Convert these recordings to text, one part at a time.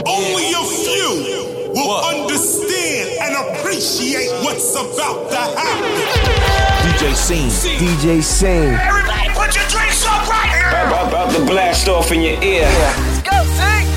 Only a few will understand and appreciate what's about to happen. DJ Scene. DJ Scene. Everybody put your drinks up right here. About to blast off in your ear. Let's go, Sing.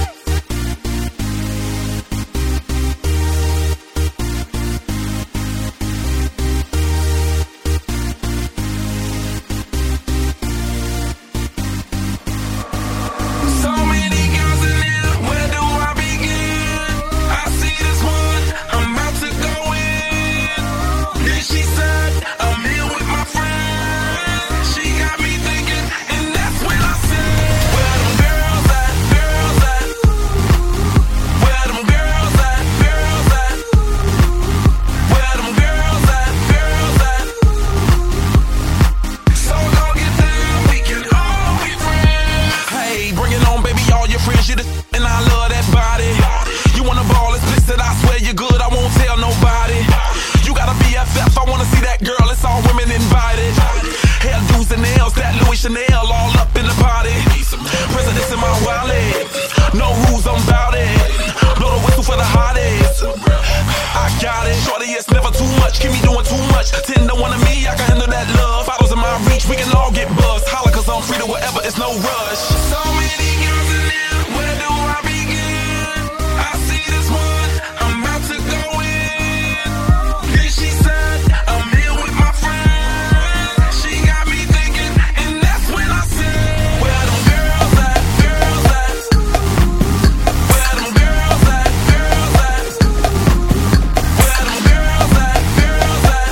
Chanel all up in the party. Presidents in my wallet. No rules, I'm bout it. Blow the whistle for the hottest. I got it. Shorty, it's never too much. Keep me doing too much. 10 to 1 of me, I can handle that love. Bottles in my reach, we can all get buzzed. Holla, cause I'm free to whatever, it's no rush. So many girls in there, where do I begin? I see this one, I'm about to go in. Then she said, I'm here with my friend. She got me thinking, and that's when I said, where them girls at, girls at? Where them girls at, girls at? Where them girls at, girls at?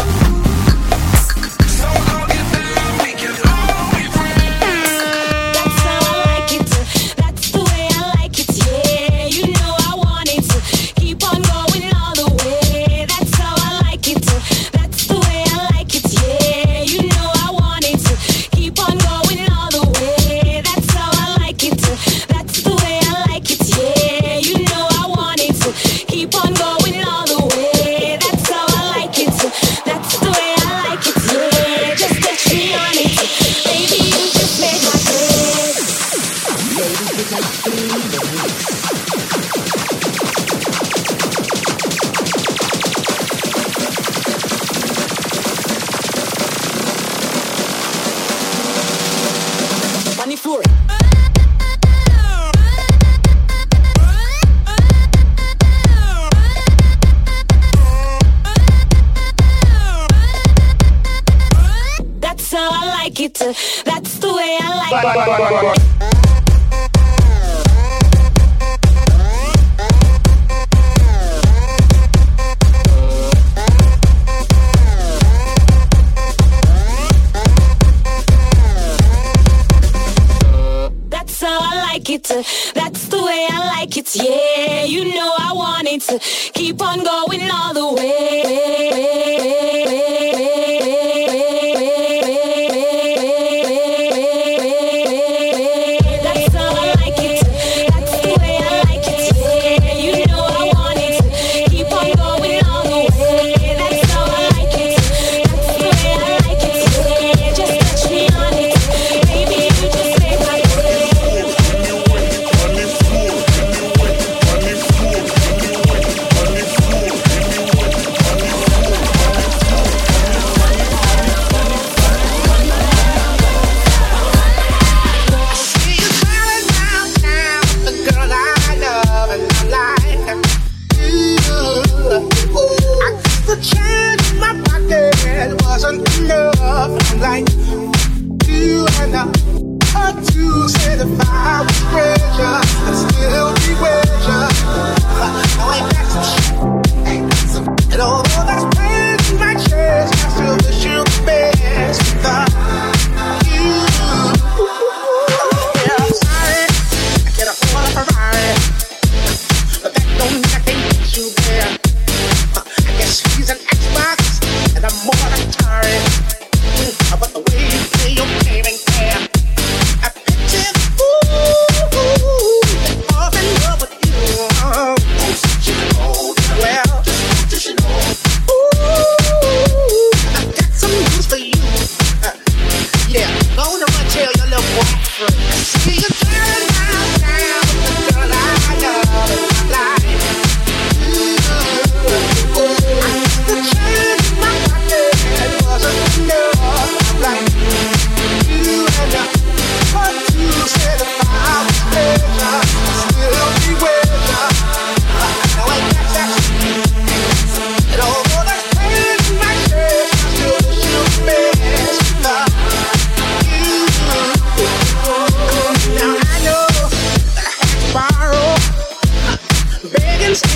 So go get down, we can all be friends. That's how I like it. That's the way I like it. Yeah, you know I want it to keep on going all the way. That's how I like it. That's the way I like it. Yeah, you know I want it to keep on going all the way. That's how I like it. That's the way I like it. Yeah, you know I want it to keep on going all the way. That's how I like it. That's the way I like it. Yeah, just touch me on it, baby. You just make my day. On the floor. That's how I like it. That's the way I like it. That's how I like it. That's the way I like it. Yeah, you know I want it to keep on going all the way. That's how I like it. That's the way I like it. Yeah, you know I want it to keep on going all the way. That's how I like it. That's the way I like it. Yeah, just touch me on it, baby. You just make my day.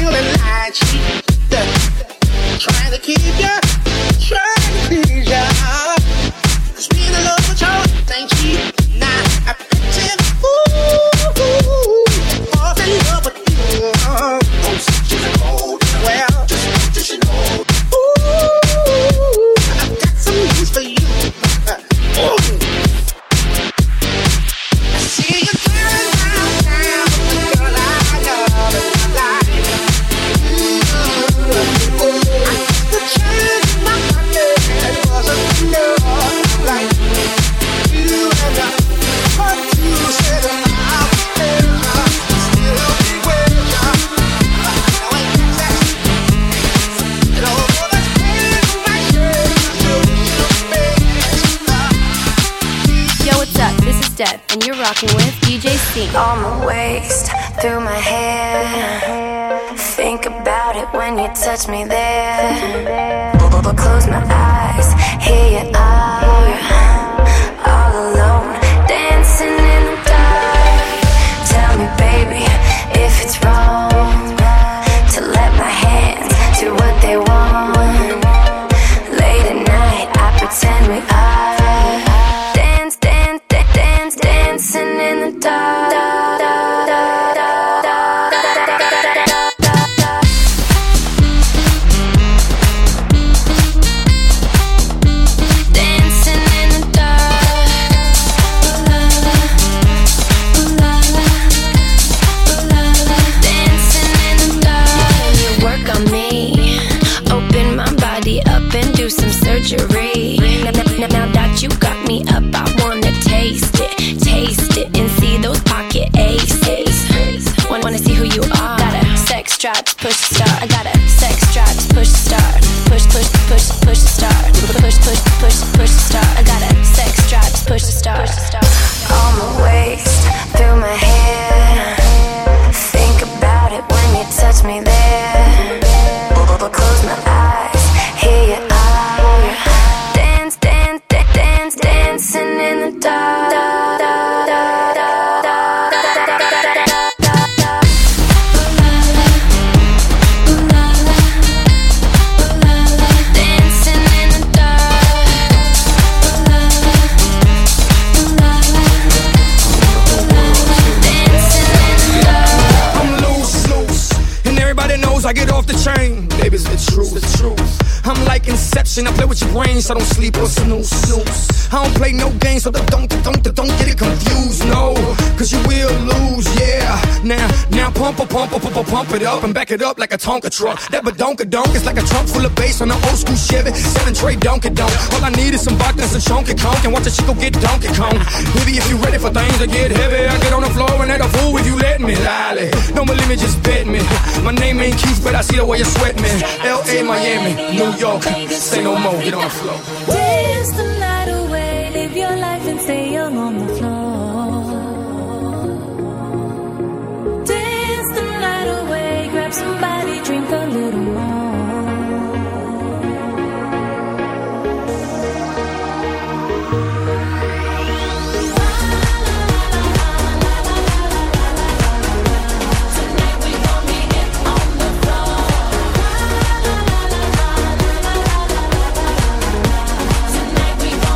feeling like cheap. Trying to keep ya, trying to please ya. 'Cause being in love with you ain't cheap. Nah, I pretend, falls in love with you. Well, just you know. I've got some news for you. I see you turning around now, girl, I love it, I like it. I used to change my mind, it wasn't enough. Like you and I, but you said I was better, still be with ya. Now ain't that sexy? And although that's pain in my shirt, you Yo, what's up? This is Deb, and you're rocking with DJ C. On my waist, through my hair. Think about it when you touch me there. Close my eyes, here you are, all alone, dancing in the dark. Tell me, baby, if it's wrong to let my hands do what they want. Late at night, I pretend we are dancing in the dark. Dancing in the dark. You work on me, open my body up and do some surgery. Now that you got me up, I wanna taste it, and see those pocket aces. Wanna see who you are. Got a sex drive to push start. I got a sex drive to push start. Push start. Push start. I got a sex drive to push start. On my waist, through my hair. Think about it when you touch me there. Close my eyes, here you are. Dancing in the dark. I get off the train, baby's the truth. I'm like Inception, I play with your brain, so don't sleep or snooze. I don't play no games, so don't get it confused, no. Cause you will lose, yeah. Now pump it up and back it up like a Tonka truck. That badonka-donk is like a trunk full of bass on an old school Chevy 7-tray Donkey-Donk. All I need is some vodka and some chunky conk, and watch a chico get Donkey Kong. Baby, if you ready for things to get heavy, I get on the floor and act a fool if you let me. Lolly, don't believe me, just bet me. My name ain't Keith, but I see the way you sweat me. L.A., Miami, New York, say no more, get on the floor. Dance the night away, live your life and stay young on the floor. Dance the night away, grab somebody, drink a little more. Tonight we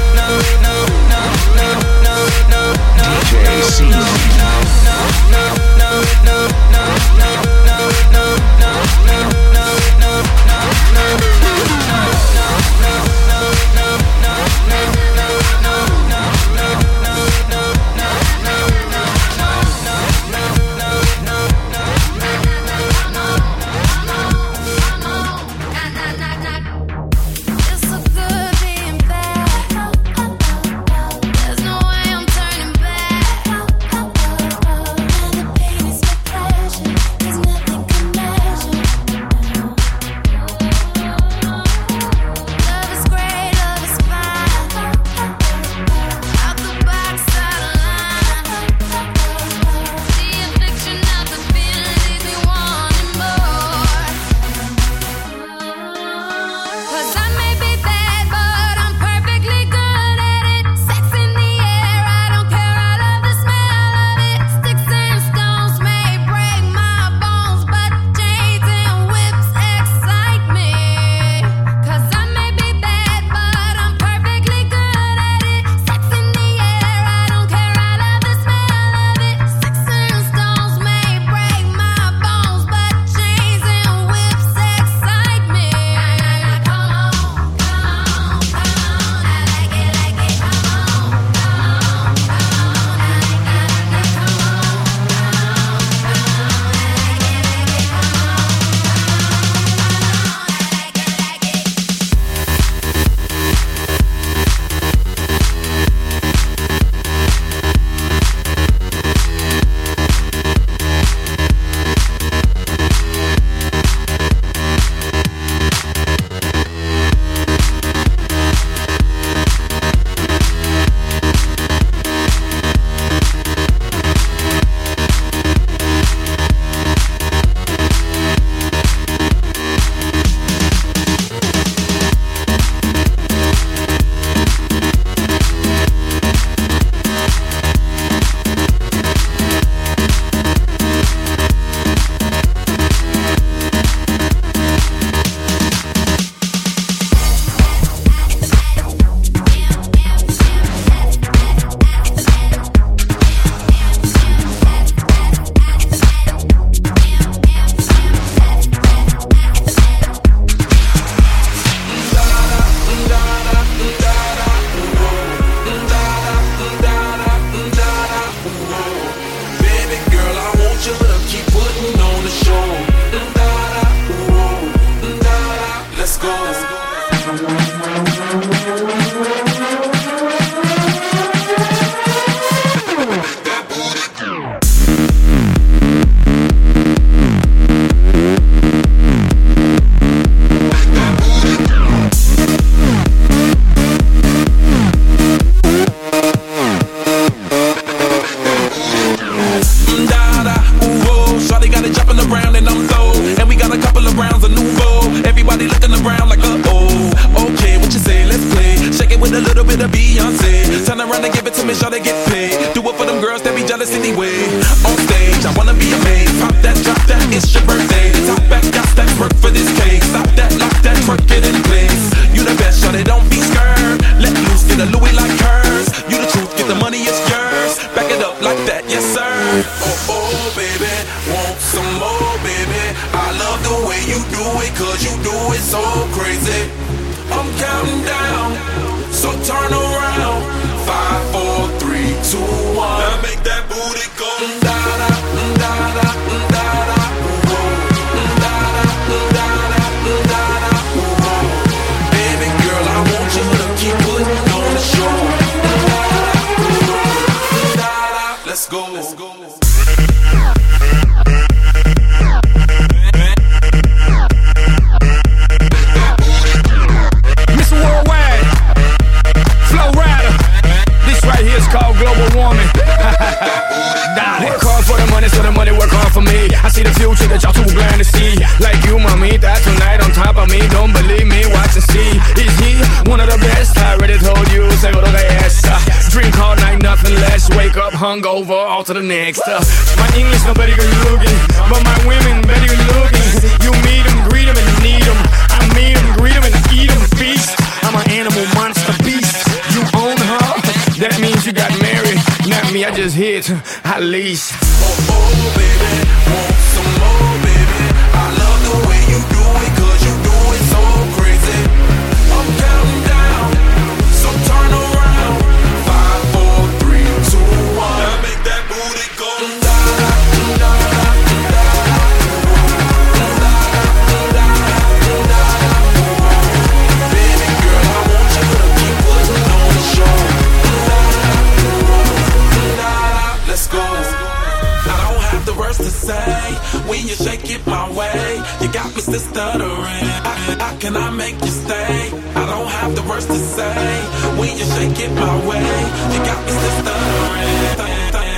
Hungover, all to the next. My English, nobody good looking, but my women better good looking. You meet them, greet them, and need them. I meet them, greet them, and eat them. Beast, I'm an animal monster beast. You own just hit, at least. Oh, baby, want some more, baby. I love the way you do it, 'cause you do it so crazy. I'm counting down, so turn around. 5, 4, 3, 2, 1. Now make that booty go da da da da da da da. Baby girl, I want you to keep putting on the show. Let's go. I don't have the words to say when you shake it my way. You got me still stuttering. How can I make you stay? I don't have the words to say when you shake it my way. You got me still stuttering.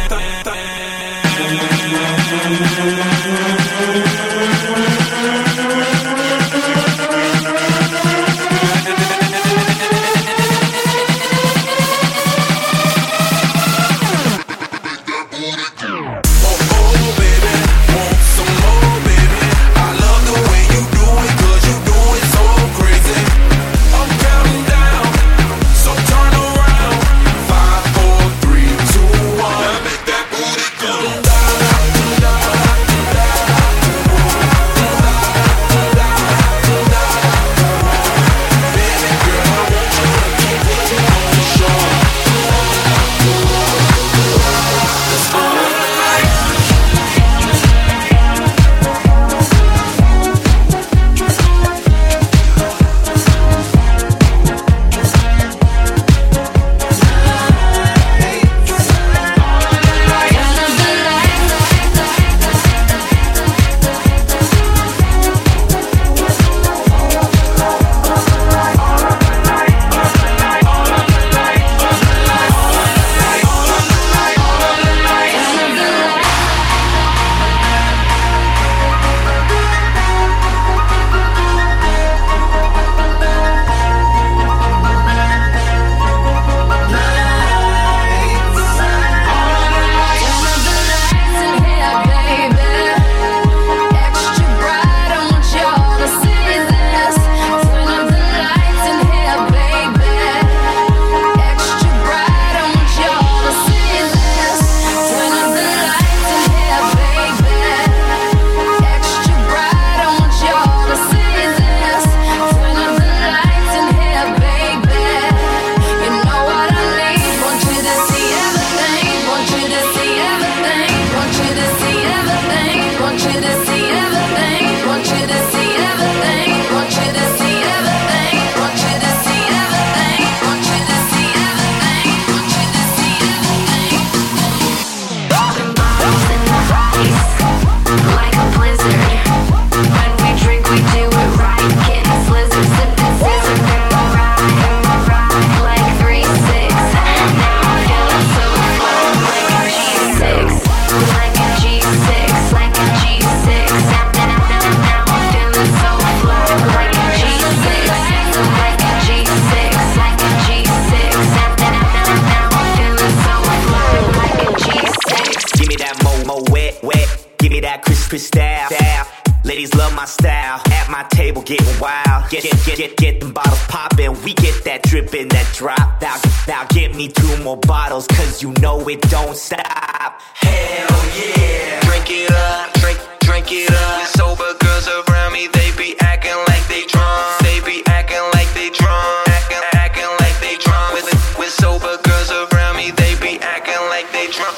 Ladies love my style. At my table getting wild. Get them bottles poppin'. We get that drippin', that drop. Now get me 2 more bottles, 'cause you know it don't stop. Hell yeah. Drink it up, drink it up. Sober girls around me, they be acting like they drunk. They be acting like they drunk. Acting like they drunk. With sober girls around me, they be acting like they drunk.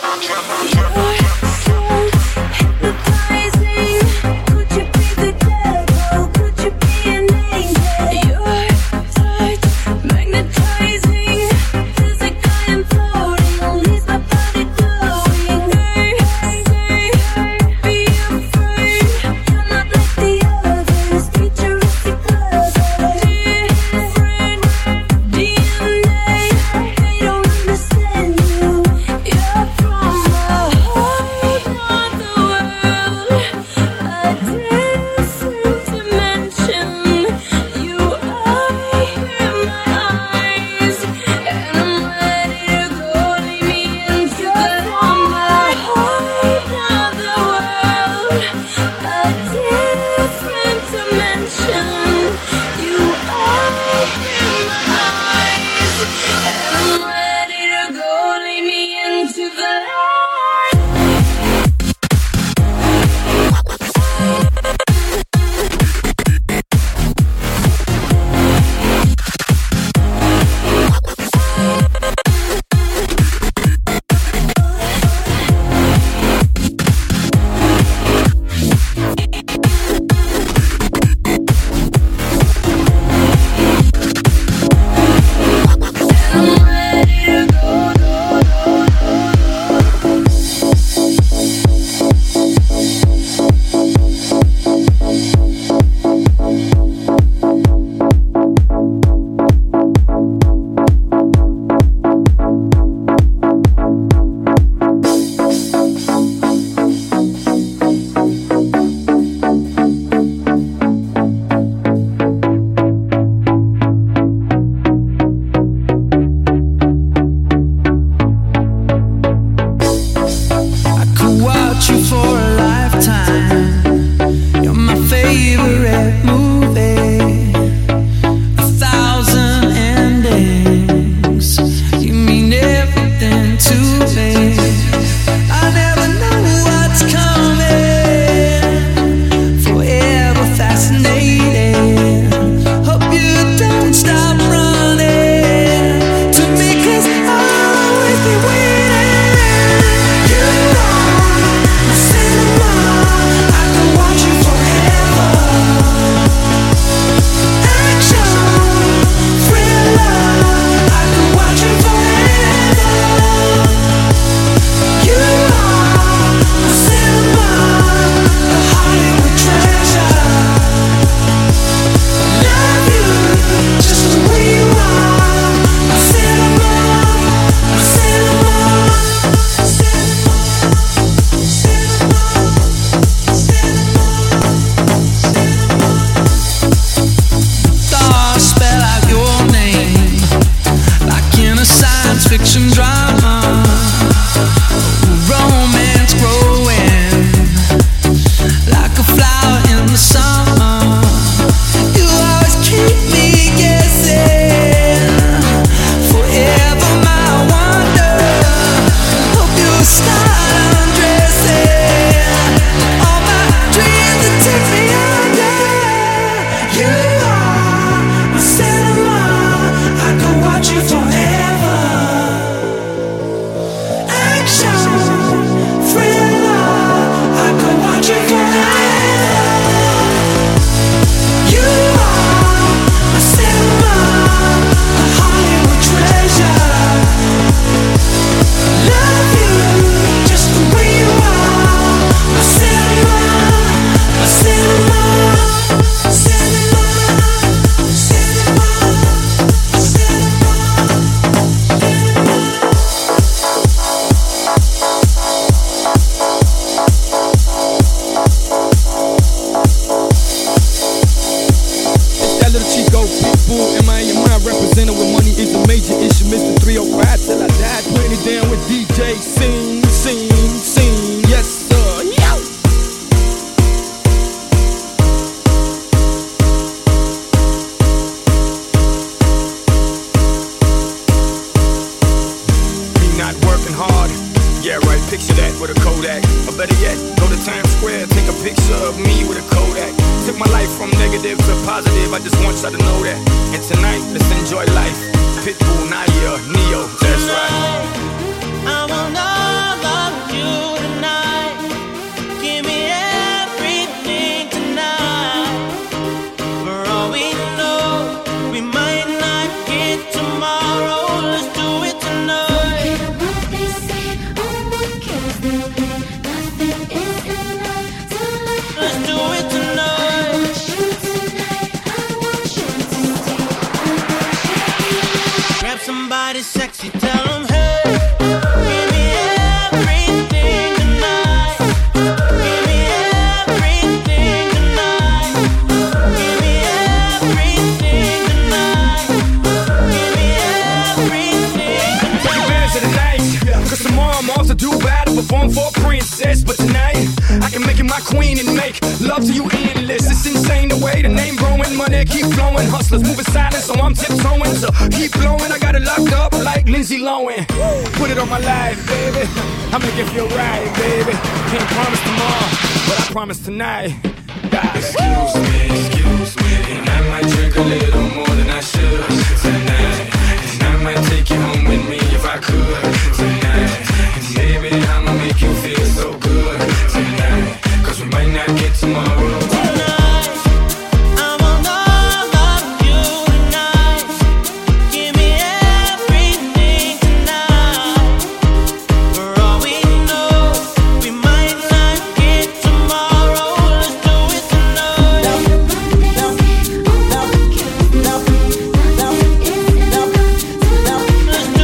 You're not like the others. fiction drama, romance growing like a flower in the summer. You always keep me guessing, forever my wonder. Hope you start undressing all my dreams that take me under. You are my cinema, I could watch you forever. Action, thriller, I could watch you forever. You are my cinema, a Hollywood treasure. Love you just the way you are. My cinema, my cinema, cinema, cinema, It's that little Chico Pitbull, M.I.M.I. represented with money is a major issue. Mr. 305 till I died, putting it down with DJ Scene, Scene, Scene. Yes, sir. Yo! Me not working hard. Yeah, right, picture that with a Kodak. Or better yet, go to Times Square, take a picture of me with a Kodak. Took my life from negative to positive, I just want y'all to know that. And tonight, let's enjoy life. Pitbull, Naya, Neo, that's right. I want all of you tonight. Give me everything tonight. For all we know, we might not get tomorrow. Let's do it tonight. Let's do it tonight. Grab somebody sexy, tell them hey. Give me everything tonight. Give me everything tonight. Give me everything tonight. Give me everything tonight. Take advantage of the night, cause tomorrow I'm off to Dubai to perform for a princess. But tonight, I can make you my queen and make love to you endless. It's insane the way the name growing, money keep flowing. Hustlers moving silent, so I'm tiptoeing. So keep blowing, I got it locked up like Lindsay Lohan. Put it on my life, baby. I'ma give you a ride, baby. Can't promise tomorrow, but I promise tonight. Excuse me, and I might drink a little more than I should tonight. And I might take you home with me if I could tonight. And baby, I'ma make you feel so good tonight. Cause we might not get tomorrow. Let's do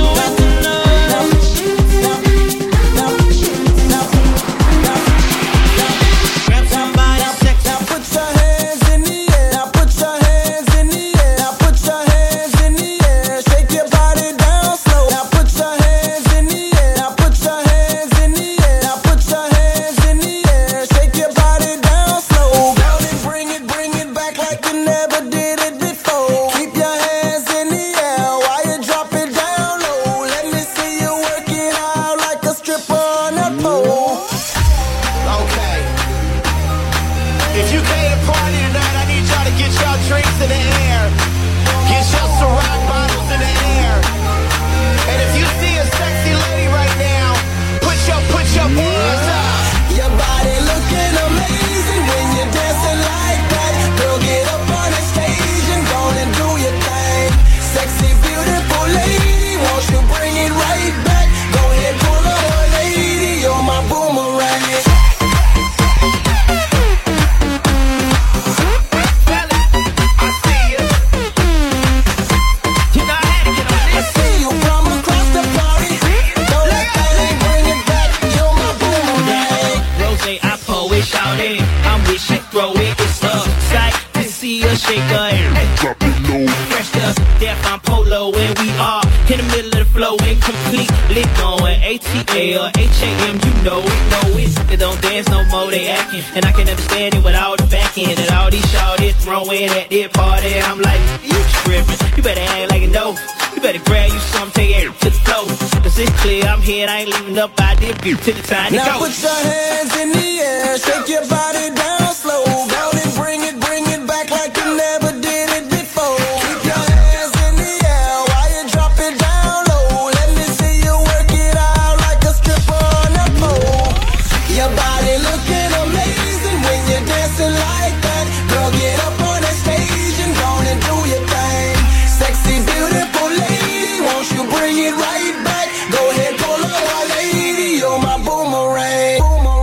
flow incompletely going ATA or HAM, you know it. They don't dance no more, they acting. And I can understand it with all the back end and all these shawties throwing at their party. I'm like, you tripping, you better act like a dope. You better grab you some, take it to the floor. Cause it's clear I'm here, I ain't leaving up out there till the time to go. Now put your hands in the air, shake your body down slow. Go and bring it back like you never did it before. Keep your hands in the air while you drop it down low. Let me see you work it out like a stripper on a pole. Your body looking amazing when you're dancing like that. Girl, get up on that stage and go and do your thing. Sexy, beautiful lady, won't you bring it right back? Go ahead, pull up my lady, you're my boomerang.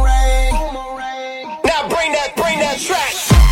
Now bring that track.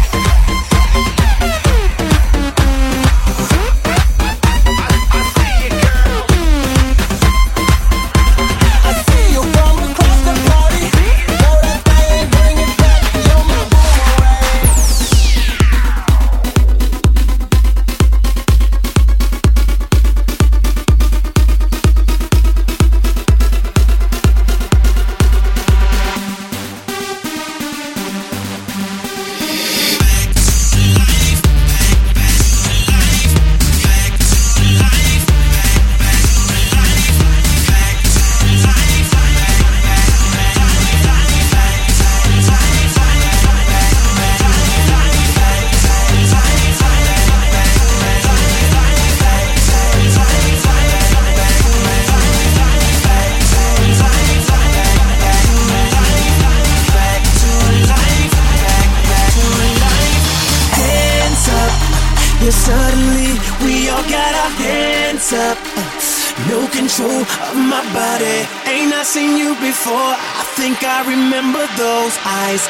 Suddenly, we all got our hands up. No control of my body. Ain't I seen you before? I think I remember those eyes.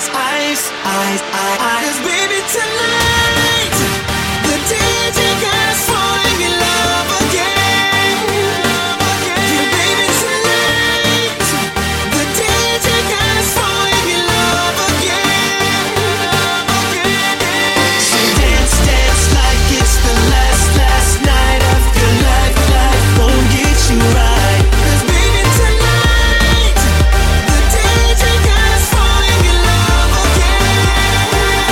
'Cause baby, tonight, the DJ guy's falling in love again. Yeah, baby, tonight, the DJ guy's falling in love again. So dance like it's the last night of your life. Gon' get you right. 'Cause baby, tonight, the DJ guy's falling in love again.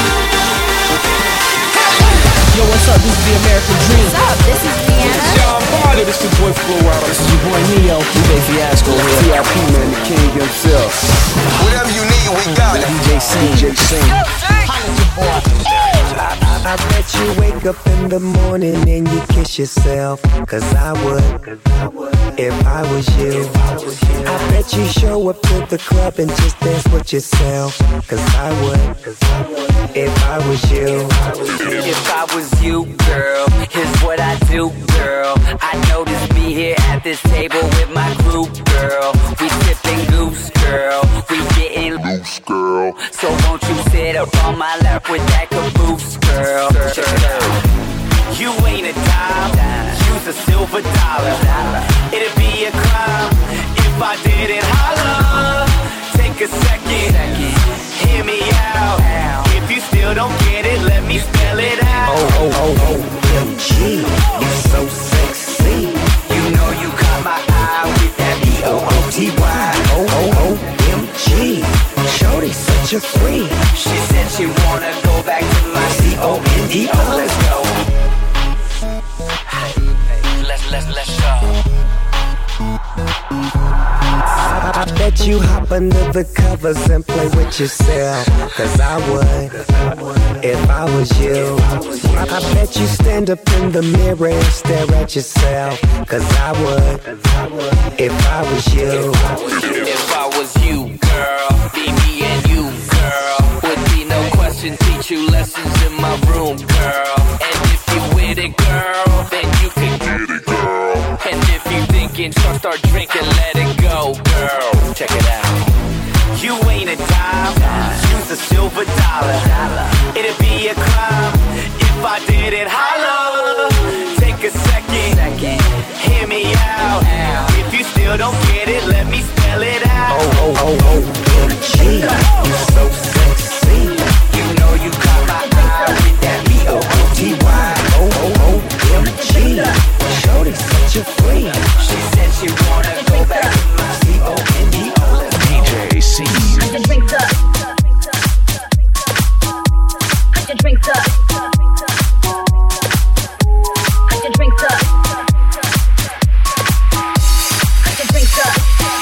Yo, what's up? This is the American Dream. What's up? This is Deanna. Hey, this is your boy Flo Rida. This is your boy Neo. DJ Fiasco here. TRP, man, the king himself. Whatever you need, we got it. DJ Sing. I bet you wake up in the morning and you kiss yourself. 'Cause I would, if I was you. I bet you show up to the club and just dance with yourself. 'Cause I would, if I was you. If I was you, girl, here's what I do, girl. I noticed me here at this table with my group, girl. We sipping goose, girl. We getting loose, girl. So won't you sit up on my lap with that caboose, girl? You ain't a dime, use a silver dollar. It'd be a crime if I didn't holler. Take a second, hear me out. If you still don't get it, let me spell it out. OMG, you're so sexy. You know you caught my eye with that B-O-O-T-Y. OMG, shorty's such a freak. She said she wanna go back to my C-O-N-D-O. Let's go. Let's go. I bet you hop under the covers and play with yourself. 'Cause I would, if I was you. I bet you stand up in the mirror and stare at yourself. 'Cause I would, if I was you. If I was you, girl, be me and you, girl. Would be no question, teach you lessons in my room, girl. And if you with it, girl, then you can get it, girl. And if you thinking, start drinking, let it go, girl. Check it out. You ain't a dime, use a silver dollar. It'd be a crime if I didn't holler. Take a second, hear me out. If you still don't get it, let me spell it out. OMG, you're so sexy. You know you caught my eye with that B-O-O-T-Y. OMG, shorty's such a freak. She you wanna go back to my C-O-N-E-O. DJ C. Put your drinks up. Put your drinks up. Put your drinks up. Put your drinks up.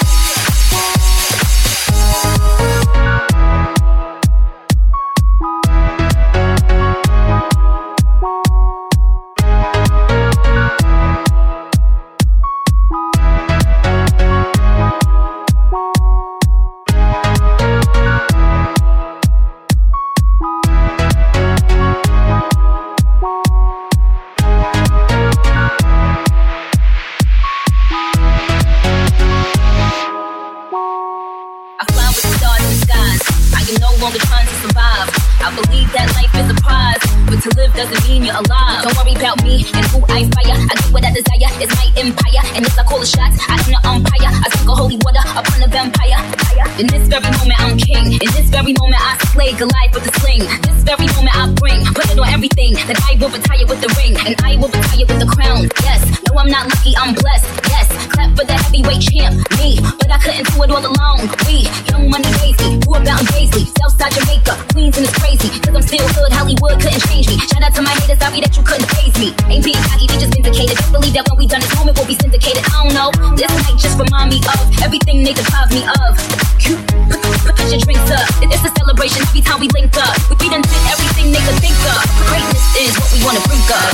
Doesn't mean you're alive. Don't worry about me and who I inspire. I do what I desire. It's my empire. And if I call the shots, I am the umpire. I sprinkle holy water upon a vampire. In this very moment, I'm king. In this very moment, I slay Goliath with a sling. This very moment, I bring. Put it on everything. That I will retire with the ring. And I will retire with the crown. Yes. No, I'm not lucky. I'm blessed. Yes. Clap for the heavyweight champ. Me. But I couldn't do it all alone. We. Young Money Daisy. Who about in Paisley? Southside Jamaica. Queens and it's crazy. Cause I'm still hood. Hollywood couldn't change me. Shout out to my haters, sorry that you couldn't praise me. Ain't being cocky, we just vindicated. Don't believe that when we done this moment, we'll be syndicated. I don't know, this might just remind me of everything they deprived me of. Put your drinks up, it's a celebration every time we link up. We done did everything they could think of. Greatness is what we wanna bring up.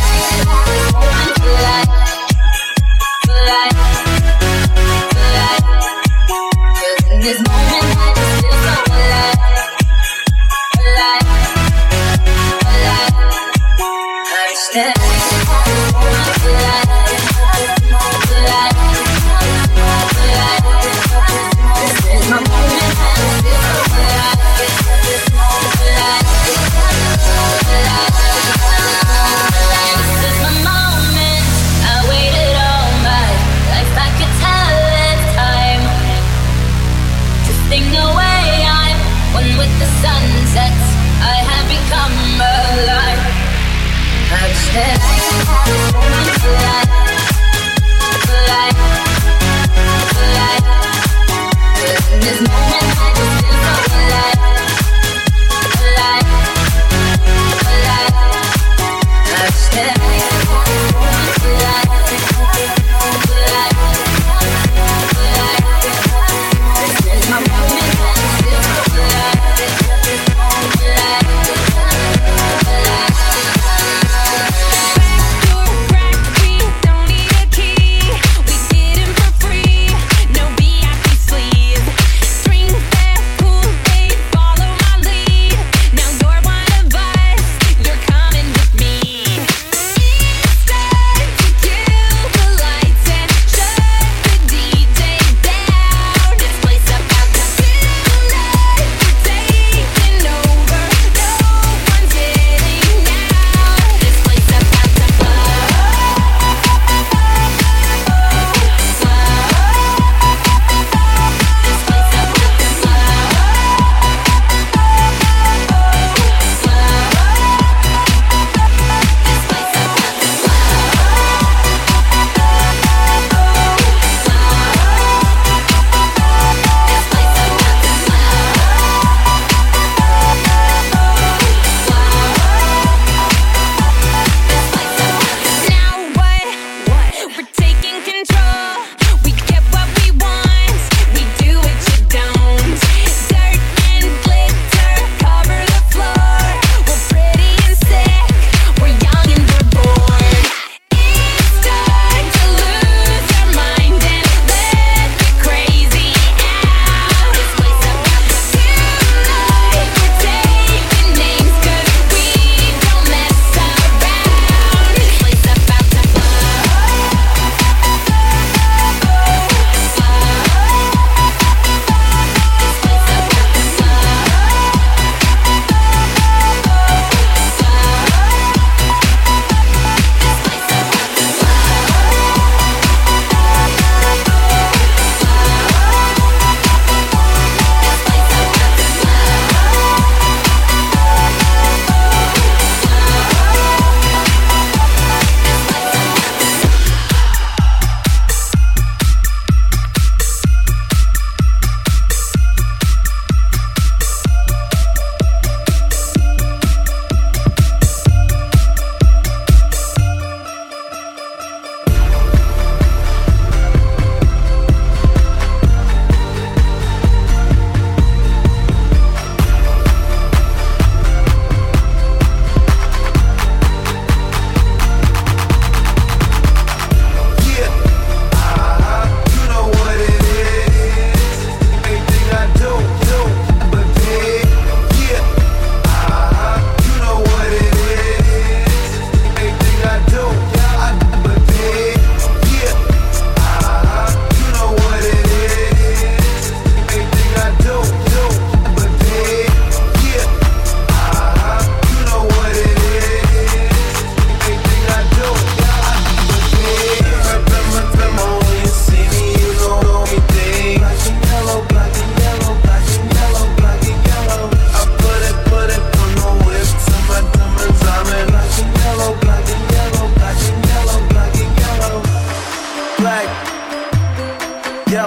In this moment, I just feel so alive. I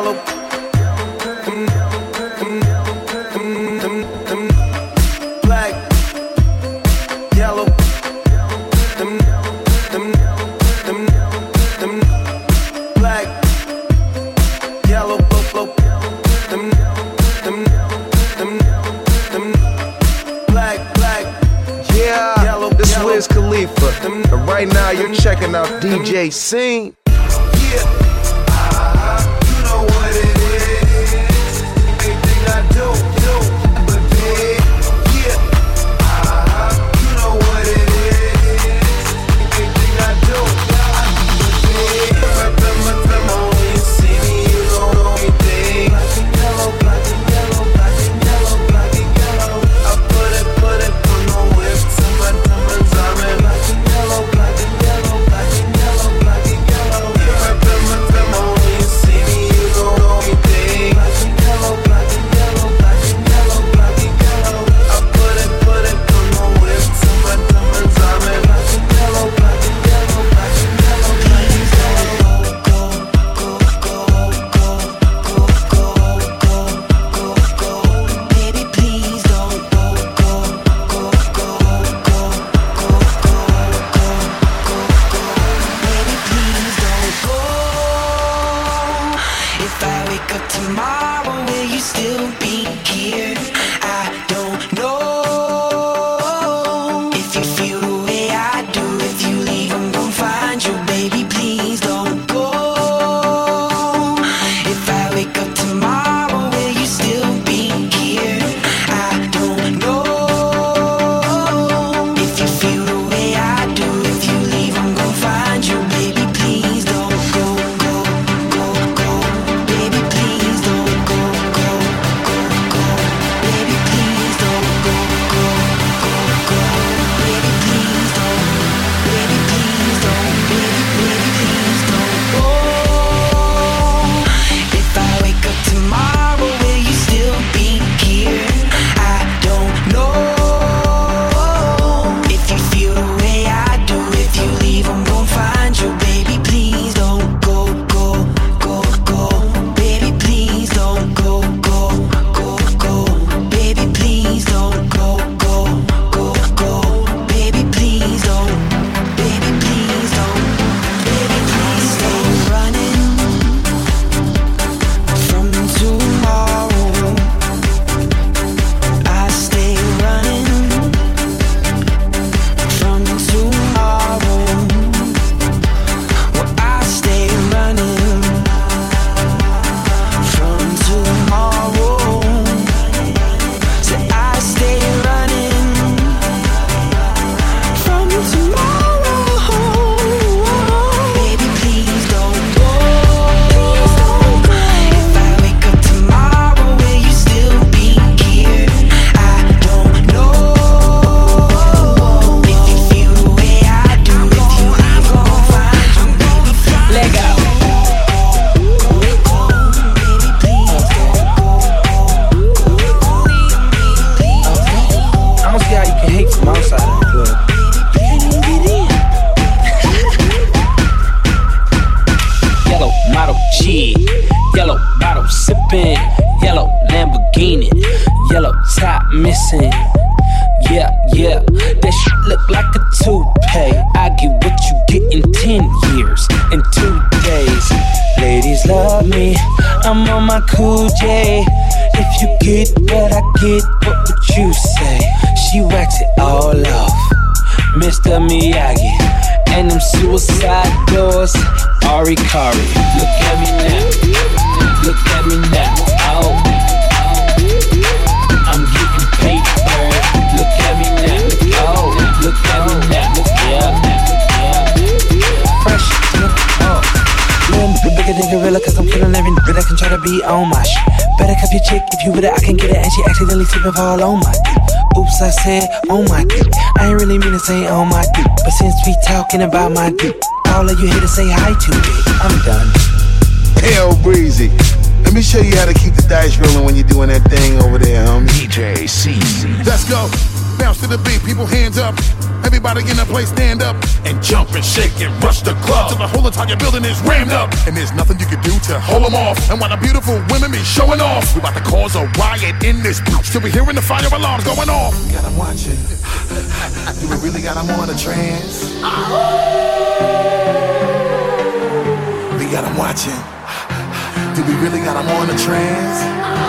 yellow. Black, yellow. Black, yellow, black. Yeah, yellow, this is yellow. Wiz Khalifa. And right now you're checking out DJ Scene. missing. Yeah, that shit look like a toupee. I get what you get in 10 years, in 2 days. Ladies love me, I'm on my cool J. If you get what I get, what would you say? She wax it all off, Mr. Miyagi. And them suicide doors, Ari Kari. Look at me now, look at me now, oh. I'm getting paper, look at me now, oh. Look at me now, yeah. Fresh, oh. Little bigger than gorilla, cause I'm feeling every nigga that can try to be on my shit. Better cuff your chick, if you with it, I can get it. And she accidentally slip and fall on my dick. Oops, I said, oh my dick. I ain't really mean to say on my dick, but since we talking about my dick, all of you here to say hi to it. I'm done. Hell breezy. Let me show you how to keep the dice rolling when you're doing that thing over there, homie. DJ CZ. Let's go. Bounce to the beat, people hands up. Everybody in the place stand up and jump and shake and rush the club till the whole entire building is rammed up. And there's nothing you can do to hold them off. And while the beautiful women be showing off, we about to cause a riot in this booth. Still we hearing the fire alarms going off. We got them watching. Do we really got them on a trance? We got them watching. Do we really got them on a trance?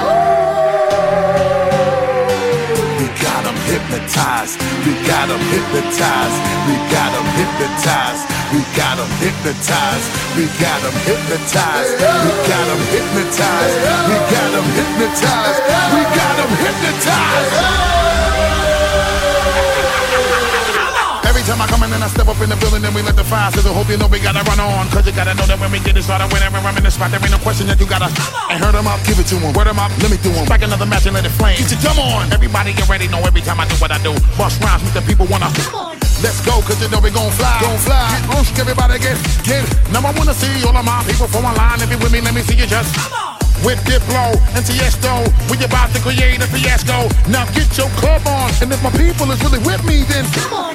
We got them hypnotized. We got them hypnotized. We got them hypnotized. We got them hypnotized. We got them hypnotized. We got them hypnotized. We got them hypnotized. We got them hypnotized. Every time I come in and I step up in the building and we let the fire sizzle. Hope you know we gotta run on, cause you gotta know that when we get it started, whenever I'm in the spot, there ain't no question that you gotta. And hurt them up, give it to them. Word them up, let me do them. Strike another match and let it flame. Get your drum on. Everybody get ready, know every time I do what I do. Bust rhymes, make the people wanna. Let's go, cause you know we gon' fly. Gon' fly. Get on, everybody get. Now I wanna see all of my people from online. If you with me, let me see you just. With Diplo and Tiesto, we about to create a fiasco. Now get your club on, and if my people is really with me, then come on.